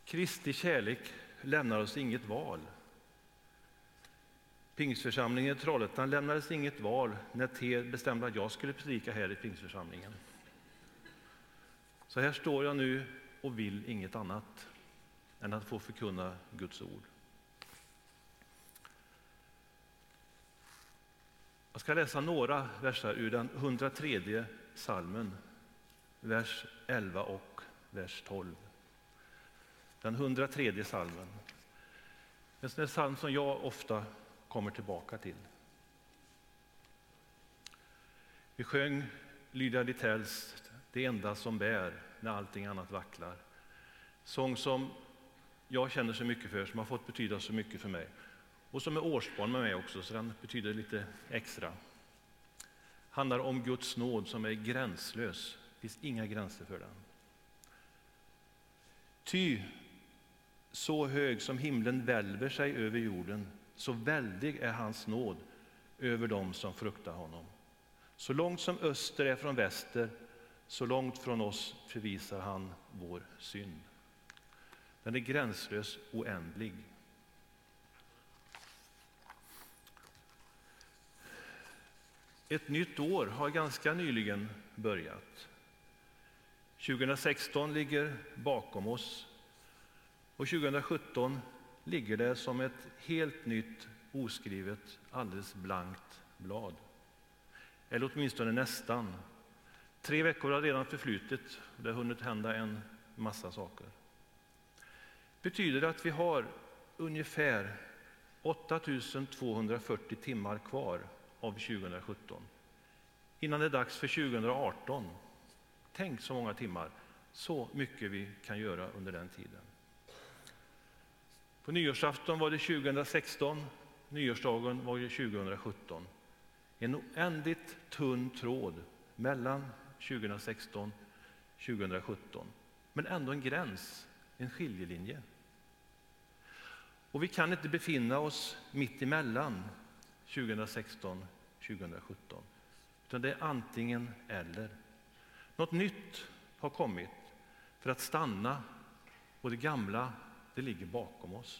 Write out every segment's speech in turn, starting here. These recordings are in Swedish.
Kristi kärlek lämnar oss inget val. Pingstförsamlingen i Trollhättan lämnades inget val när Ter bestämde att jag skulle predika här i pingstförsamlingen. Så här står jag nu och vill inget annat än att få förkunna Guds ord. Jag ska läsa några verser ur den 103:e psalmen, vers 11 och vers 12. Den 103:e psalmen. En sån psalm som jag ofta kommer tillbaka till. Vi sjöng Lydia Littells Det enda som bär när allting annat vacklar. Sång som jag känner så mycket för, som har fått betyda så mycket för mig. Och som är årsbarn med mig också, så den betyder lite extra. Handlar om Guds nåd som är gränslös. Det finns inga gränser för den. Ty så hög som himlen välver sig över jorden, så väldig är hans nåd över dem som fruktar honom. Så långt som öster är från väster, så långt från oss förvisar han vår synd. Den är gränslös, oändlig. Ett nytt år har ganska nyligen börjat. 2016 ligger bakom oss och 2017 ligger det som ett helt nytt, oskrivet, alldeles blankt blad. Eller åtminstone nästan. 3 veckor har redan förflutit och det har hunnit hända en massa saker. Betyder det att vi har ungefär 8240 timmar kvar av 2017 innan det är dags för 2018. Tänk så många timmar, så mycket vi kan göra under den tiden. På nyårsafton var det 2016, nyårsdagen var det 2017. En oändligt tunn tråd mellan 2016 och 2017. Men ändå en gräns, en skiljelinje. Och vi kan inte befinna oss mitt emellan 2016 och 2017. Utan det är antingen eller. Något nytt har kommit för att stanna och det gamla, det ligger bakom oss.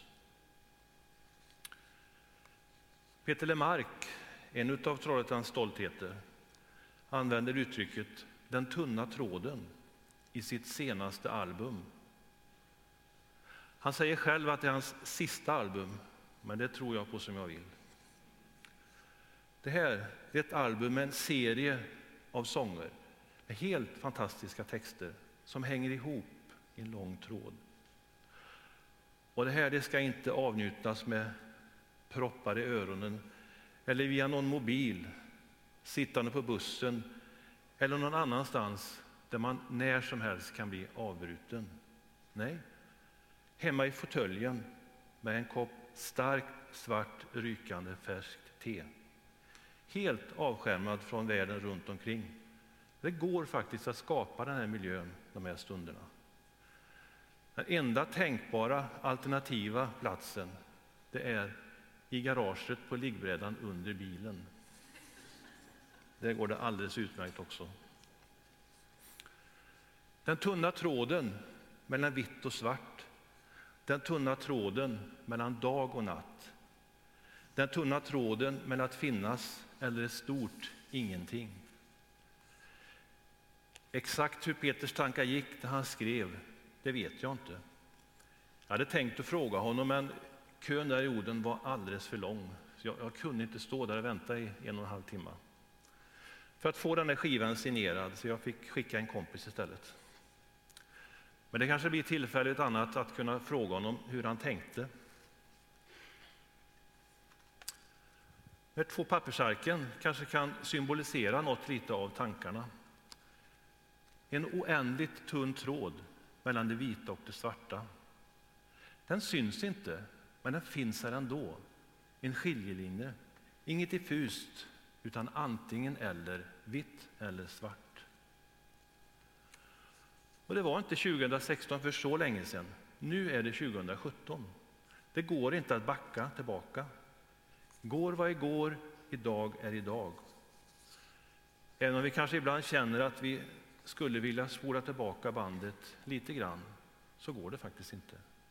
Peter Lemark, en av Trollhättans stoltheter, använder uttrycket den tunna tråden i sitt senaste album. Han säger själv att det är hans sista album, men det tror jag på som jag vill. Det här är ett album med en serie av sånger med helt fantastiska texter som hänger ihop i en lång tråd. Och det här, det ska inte avnjutas med proppar i öronen eller via någon mobil, sittande på bussen eller någon annanstans där man när som helst kan bli avbruten. Nej, hemma i fåtöljen med en kopp starkt svart rykande färskt te. Helt avskärmad från världen runt omkring. Det går faktiskt att skapa den här miljön de här stunderna. Den enda tänkbara alternativa platsen, det är i garaget på liggbrädan under bilen. Där går det alldeles utmärkt också. Den tunna tråden mellan vitt och svart. Den tunna tråden mellan dag och natt. Den tunna tråden mellan att finnas eller ett stort ingenting. Exakt hur Peters tankar gick när han skrev, det vet jag inte. Jag hade tänkt att fråga honom, men kön där i orden var alldeles för lång. Så jag kunde inte stå där och vänta i 1,5 timmar. För att få den här skivan signerad, så jag fick skicka en kompis istället. Men det kanske blir tillfälle ett annat att kunna fråga honom hur han tänkte. De här 2 pappersarken kanske kan symbolisera något lite av tankarna. En oändligt tunn tråd mellan det vita och det svarta. Den syns inte, men den finns här ändå. En skiljelinje. Inget diffust, utan antingen eller, vitt eller svart. Och det var inte 2016 för så länge sedan. Nu är det 2017. Det går inte att backa tillbaka. Går var igår, idag är idag. Även om vi kanske ibland känner att vi skulle vilja spola tillbaka bandet lite grann, så går det faktiskt inte.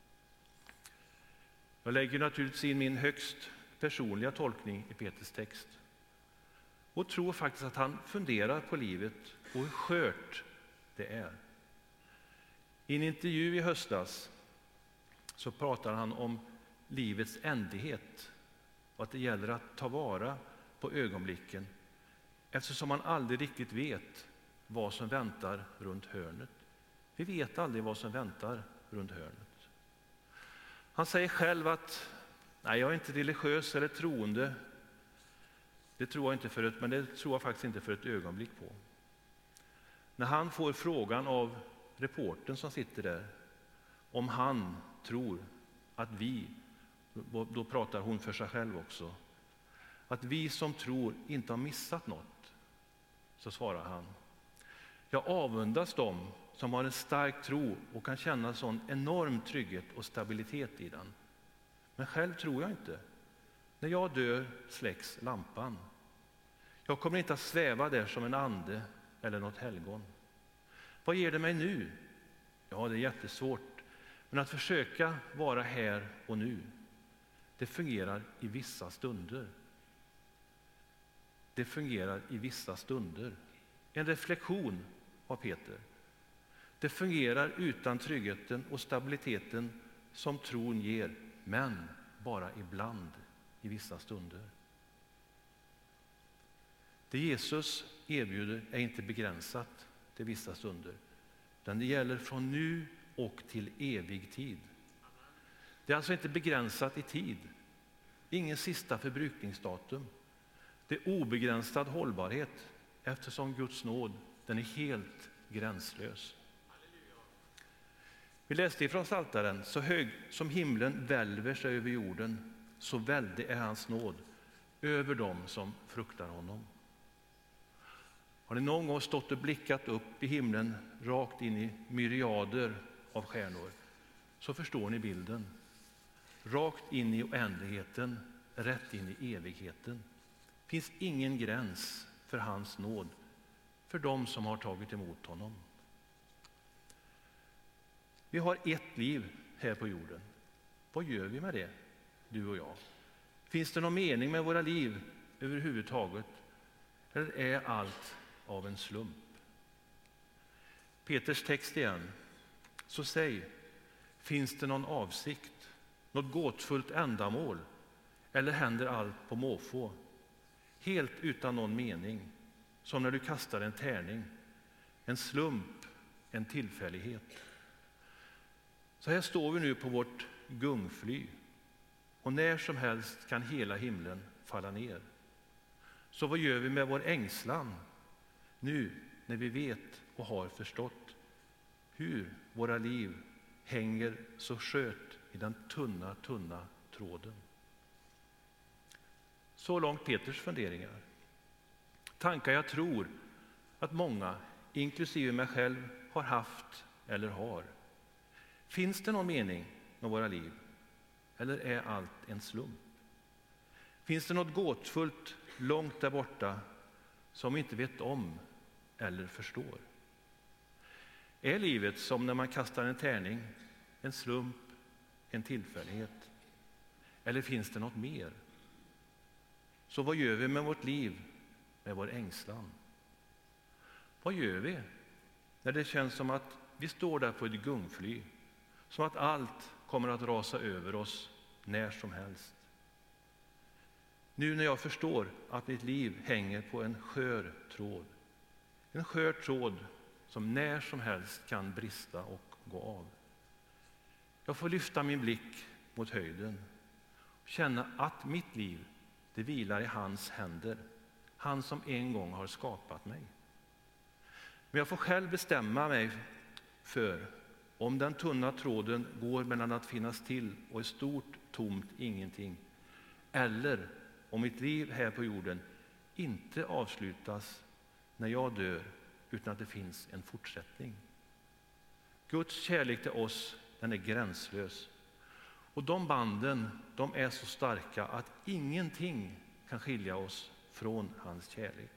Jag lägger naturligtvis in min högst personliga tolkning i Peters text och tror faktiskt att han funderar på livet och hur skört det är. I en intervju i höstas så pratar han om livets ändlighet och att det gäller att ta vara på ögonblicken eftersom man aldrig riktigt vet vad som väntar runt hörnet. Vi vet aldrig vad som väntar runt hörnet. Han säger själv att nej, jag är inte religiös eller troende. Det tror jag faktiskt inte för ett ögonblick på. När han får frågan av reportern som sitter där om han tror att vi, då pratar hon för sig själv också, att vi som tror inte har missat något, så svarar han: jag avundas dem som har en stark tro och kan känna sån enorm trygghet och stabilitet i den. Men själv tror jag inte. När jag dör släcks lampan. Jag kommer inte att sväva där som en ande eller något helgon. Vad ger det mig nu? Ja, det är jättesvårt. Men att försöka vara här och nu, det fungerar i vissa stunder. Det fungerar i vissa stunder. En reflektion av Peter. Det fungerar utan tryggheten och stabiliteten som tron ger, men bara ibland i vissa stunder. Det Jesus erbjuder är inte begränsat till vissa stunder, utan det gäller från nu och till evig tid. Det är alltså inte begränsat i tid, ingen sista förbrukningsdatum. Det är obegränsad hållbarhet eftersom Guds nåd, den är helt gränslös. Vi läste ifrån Psaltaren: så hög som himlen välver sig över jorden, så väldig är hans nåd över dem som fruktar honom. Har ni någon gång stått och blickat upp i himlen rakt in i myriader av stjärnor, så förstår ni bilden. Rakt in i oändligheten, rätt in i evigheten. Finns ingen gräns för hans nåd för dem som har tagit emot honom. Vi har ett liv här på jorden. Vad gör vi med det, du och jag? Finns det någon mening med våra liv överhuvudtaget? Eller är allt av en slump? Peters text igen. Så säg, finns det någon avsikt, något gåtfullt ändamål? Eller händer allt på måfå? Helt utan någon mening, som när du kastar en tärning. En slump, en tillfällighet. Så här står vi nu på vårt gungfly, och när som helst kan hela himlen falla ner. Så vad gör vi med vår ängslan nu när vi vet och har förstått hur våra liv hänger så skört i den tunna tråden? Så långt Peters funderingar. Tankar jag tror att många, inklusive mig själv, har haft eller har. Finns det någon mening med våra liv? Eller är allt en slump? Finns det något gåtfullt långt där borta som vi inte vet om eller förstår? Är livet som när man kastar en tärning, en slump, en tillfällighet? Eller finns det något mer? Så vad gör vi med vårt liv, med vår ängslan? Vad gör vi när det känns som att vi står där på ett gungfly, som att allt kommer att rasa över oss när som helst? Nu när jag förstår att mitt liv hänger på en skör tråd som när som helst kan brista och gå av. Jag får lyfta min blick mot höjden och känna att mitt liv, det vilar i hans händer, han som en gång har skapat mig. Men jag får själv bestämma mig för om den tunna tråden går mellan att finnas till och ett stort, tomt ingenting, eller om mitt liv här på jorden inte avslutas när jag dör, utan att det finns en fortsättning. Guds kärlek till oss, den är gränslös. Och de banden, de är så starka att ingenting kan skilja oss från hans kärlek.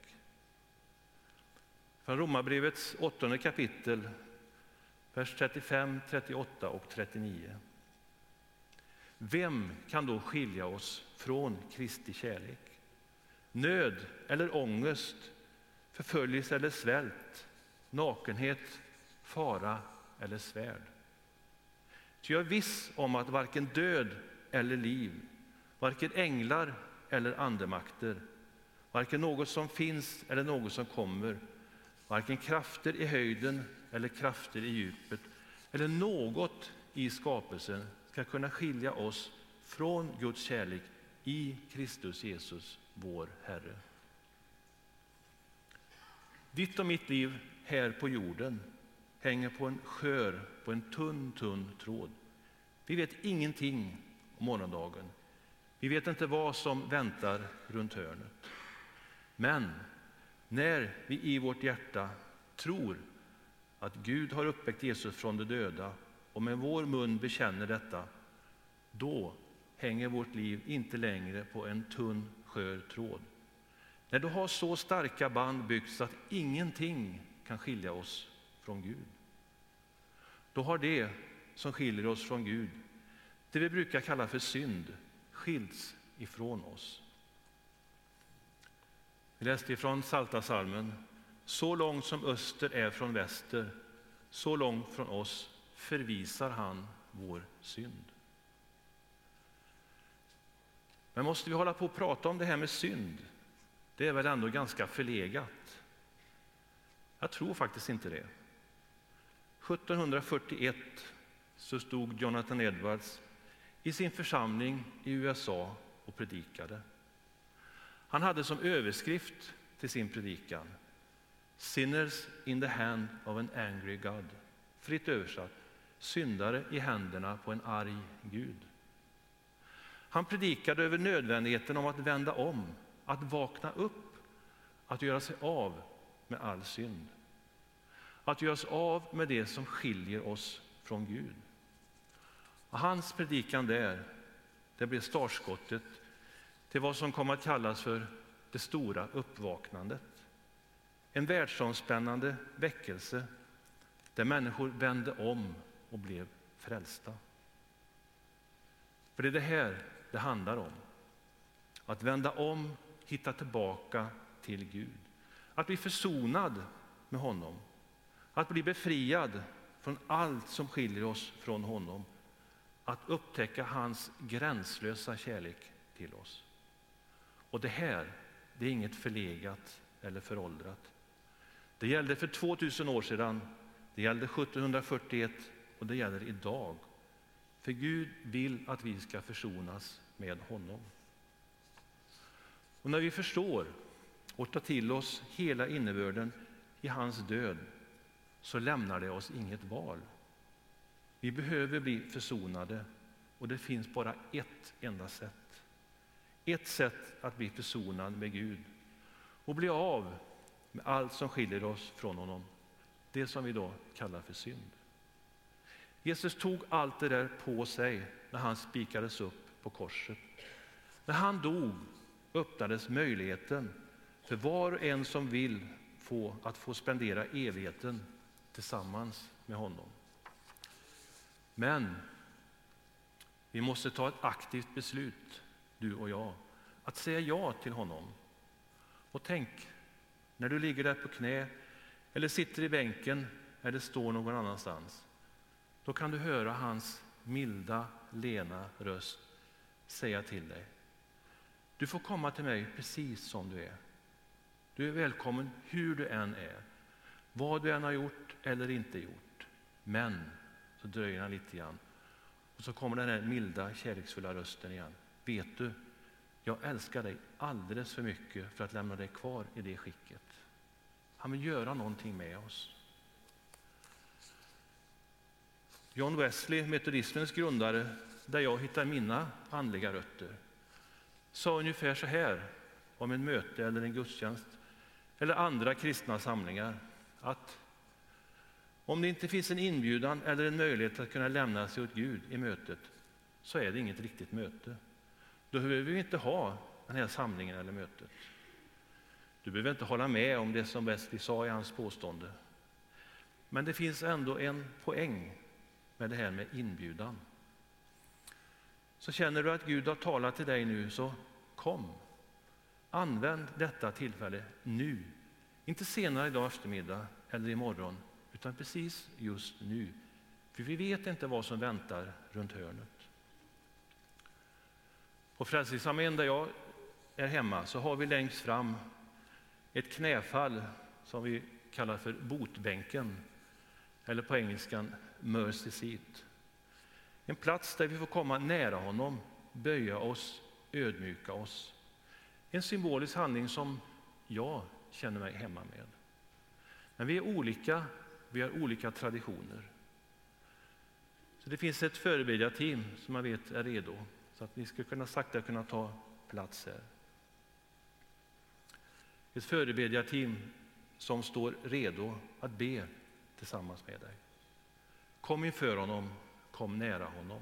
Från Romarbrevets 8:e kapitel, vers 35, 38 och 39. Vem kan då skilja oss från Kristi kärlek? Nöd eller ångest, förföljelse eller svält, nakenhet, fara eller svärd. Så jag är viss om att varken död eller liv, varken änglar eller andemakter, varken något som finns eller något som kommer, varken krafter i höjden eller krafter i djupet eller något i skapelsen ska kunna skilja oss från Guds kärlek i Kristus Jesus, vår Herre. Ditt och mitt liv här på jorden hänger på en tunn tråd. Vi vet ingenting om morgondagen. Vi vet inte vad som väntar runt hörnet. Men när vi i vårt hjärta tror att Gud har uppväckt Jesus från de döda och med vår mun bekänner detta, då hänger vårt liv inte längre på en tunn, skör tråd. När du har så starka band byggts att ingenting kan skilja oss från Gud, då har det som skiljer oss från Gud, det vi brukar kalla för synd, skilts ifrån oss. Vi läste ifrån Psaltarpsalmen: så långt som öster är från väster, så långt från oss förvisar han vår synd. Men måste vi hålla på och prata om det här med synd? Det är väl ändå ganska förlegat? Jag tror faktiskt inte det. 1741 så stod Jonathan Edwards i sin församling i USA och predikade. Han hade som överskrift till sin predikan: Sinners in the hand of an angry God. Fritt översatt: syndare i händerna på en arg Gud. Han predikade över nödvändigheten om att vända om, att vakna upp, att göra sig av med all synd. Att göra sig av med det som skiljer oss från Gud. Och hans predikan det blev startskottet till vad som kom att kallas för det stora uppvaknandet. En världsomspännande väckelse där människor vände om och blev frälsta. För det är det här det handlar om. Att vända om, hitta tillbaka till Gud. Att bli försonad med honom. Att bli befriad från allt som skiljer oss från honom. Att upptäcka hans gränslösa kärlek till oss. Och det här, det är inget förlegat eller föråldrat. Det gällde för 2000 år sedan, det gällde 1741 och det gäller idag. För Gud vill att vi ska försonas med honom. Och när vi förstår och tar till oss hela innebörden i hans död, så lämnar det oss inget val. Vi behöver bli försonade, och det finns bara ett enda sätt. Ett sätt att bli försonad med Gud och bli av med allt som skiljer oss från honom. Det som vi då kallar för synd. Jesus tog allt det där på sig när han spikades upp på korset. När han dog öppnades möjligheten för var och en som vill att få spendera evigheten tillsammans med honom. Men vi måste ta ett aktivt beslut, du och jag, att säga ja till honom. Och tänk, när du ligger där på knä eller sitter i bänken eller står någon annanstans, då kan du höra hans milda, lena röst säga till dig: du får komma till mig precis som du är. Du är välkommen hur du än är, vad du än har gjort eller inte gjort. Men så dröjer han lite grann, och så kommer den här milda, kärleksfulla rösten igen. Vet du, jag älskar dig alldeles för mycket för att lämna dig kvar i det skicket. Han vill göra någonting med oss. John Wesley, metodismens grundare, där jag hittar mina andliga rötter, sa ungefär så här om en möte eller en gudstjänst eller andra kristna samlingar, att om det inte finns en inbjudan eller en möjlighet att kunna lämna sig åt Gud i mötet, så är det inget riktigt möte. Då behöver vi inte ha den här samlingen eller mötet. Du behöver inte hålla med om det som Wesley sa i hans påstående. Men det finns ändå en poäng med det här med inbjudan. Så känner du att Gud har talat till dig nu, så kom. Använd detta tillfälle nu. Inte senare idag eftermiddag eller imorgon, utan precis just nu. För vi vet inte vad som väntar runt hörnet. På Frälsningsarmén där jag är hemma så har vi längst fram ett knäfall som vi kallar för botbänken, eller på engelskan mercy seat. En plats där vi får komma nära honom, böja oss, ödmjuka oss. En symbolisk handling som jag känner mig hemma med. Men vi är olika, vi har olika traditioner. Så det finns ett förebedjarteam som jag vet är redo, så att ni ska sakta kunna ta plats här. Ett förebedjarteam som står redo att be tillsammans med dig. Kom inför honom, kom nära honom.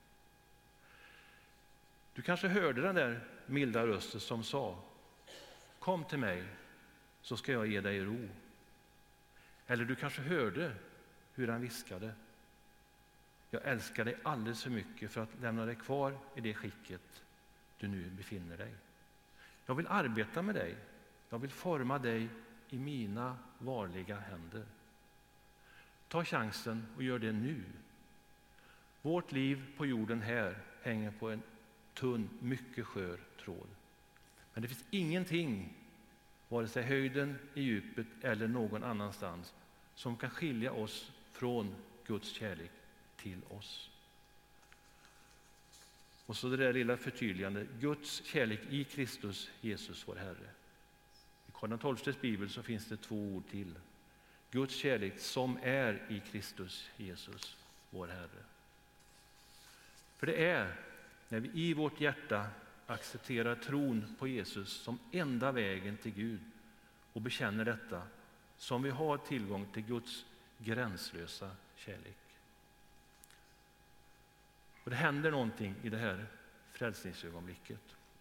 Du kanske hörde den där milda rösten som sa: kom till mig så ska jag ge dig ro. Eller du kanske hörde hur han viskade: jag älskar dig alldeles för mycket för att lämna dig kvar i det skicket du nu befinner dig. Jag vill arbeta med dig. Jag vill forma dig i mina varliga händer. Ta chansen och gör det nu. Vårt liv på jorden här hänger på en tunn, mycket skör tråd. Men det finns ingenting, vare sig höjden, i djupet eller någon annanstans, som kan skilja oss från Guds kärlek till oss. Och så det där lilla förtydligande: Guds kärlek i Kristus Jesus vår Herre. I Karl XII:s bibel så finns det 2 ord till. Guds kärlek som är i Kristus Jesus vår Herre. För det är när vi i vårt hjärta accepterar tron på Jesus som enda vägen till Gud och bekänner detta, som vi har tillgång till Guds gränslösa kärlek. Och det händer någonting i det här frälsningsögonblicket.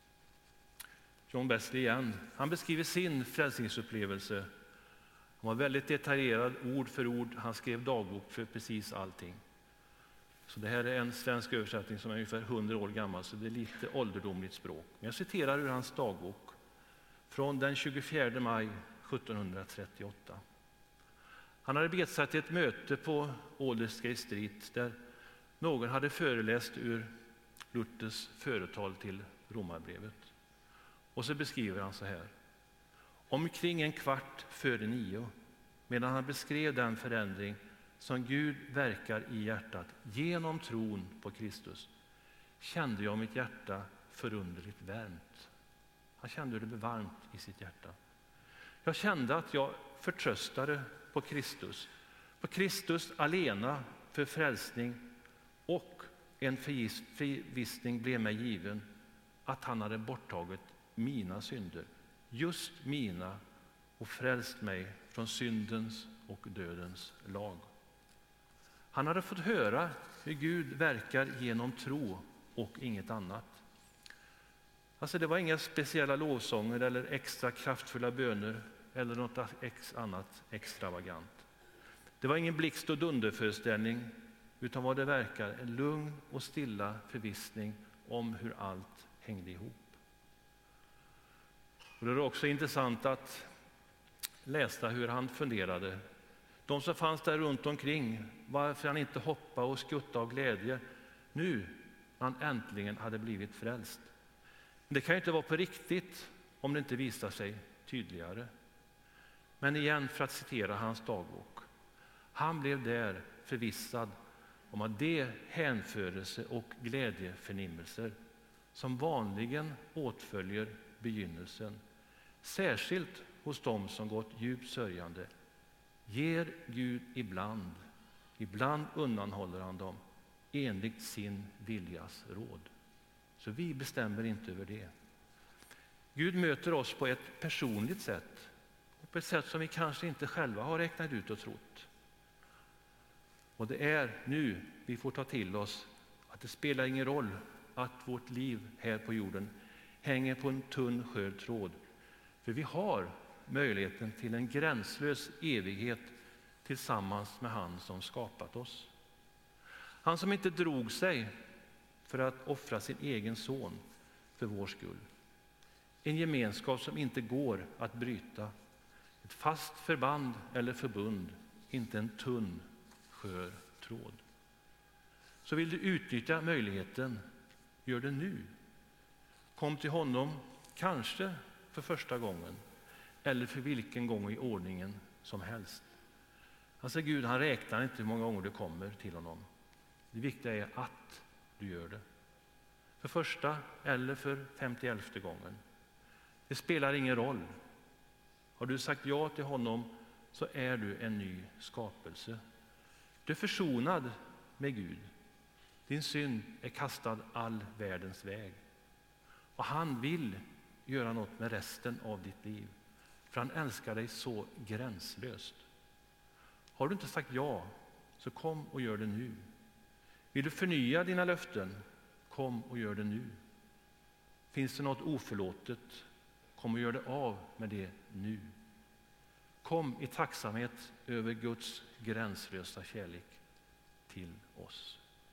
John Wesley igen, han beskriver sin frälsningsupplevelse. Han var väldigt detaljerad, ord för ord. Han skrev dagbok för precis allting. Så det här är en svensk översättning som är ungefär 100 år gammal, så det är lite ålderdomligt språk. Men jag citerar ur hans dagbok från den 24 maj 1738. Han hade begett sig till ett möte på Aldersgate Street där någon hade föreläst ur Luthers företal till Romarbrevet. Och så beskriver han så här: omkring 8:45, medan han beskrev den förändring som Gud verkar i hjärtat genom tron på Kristus, kände jag mitt hjärta förunderligt värmt. Han kände hur det blev varmt i sitt hjärta. Jag kände att jag förtröstade på Kristus alena för frälsning, och en förvissning blev mig given att han hade borttagit mina synder, just mina, och frälst mig från syndens och dödens lag. Han hade fått höra hur Gud verkar genom tro och inget annat. Alltså det var inga speciella lovsånger eller extra kraftfulla böner eller något annat extravagant. Det var ingen blixt- och dunderföreställning, utan vad det verkar en lugn och stilla förvissning om hur allt hängde ihop. Och det är också intressant att läsa hur han funderade. De som fanns där runt omkring, varför han inte hoppade och skuttade av glädje nu han äntligen hade blivit frälst. Det kan ju inte vara på riktigt om det inte visar sig tydligare. Men igen, för att citera hans dagbok: han blev där förvissad om att det hänförelse och glädjeförnimmelser som vanligen åtföljer begynnelsen, särskilt hos dem som gått djupt sörjande, ger Gud ibland undanhåller han dem enligt sin viljas råd. Så vi bestämmer inte över det. Gud möter oss på ett personligt sätt, och på ett sätt som vi kanske inte själva har räknat ut och trott. Och det är nu vi får ta till oss att det spelar ingen roll att vårt liv här på jorden hänger på en tunn skör tråd. För vi har möjligheten till en gränslös evighet tillsammans med han som skapat oss. Han som inte drog sig för för att offra sin egen son för vår skull. En gemenskap som inte går att bryta. Ett fast förband eller förbund, inte en tunn, skör tråd. Så vill du utnyttja möjligheten, gör det nu. Kom till honom, kanske för första gången, eller för vilken gång i ordningen som helst. Alltså Gud, han räknar inte hur många gånger du kommer till honom. Det viktiga är att du gör det. För första eller för 51:e gången. Det spelar ingen roll. Har du sagt ja till honom så är du en ny skapelse. Du är försonad med Gud. Din synd är kastad all världens väg. Och han vill göra något med resten av ditt liv. För han älskar dig så gränslöst. Har du inte sagt ja, så kom och gör det nu. Vill du förnya dina löften, kom och gör det nu. Finns det något oförlåtet, kom och gör det av med det nu. Kom i tacksamhet över Guds gränslösa kärlek till oss.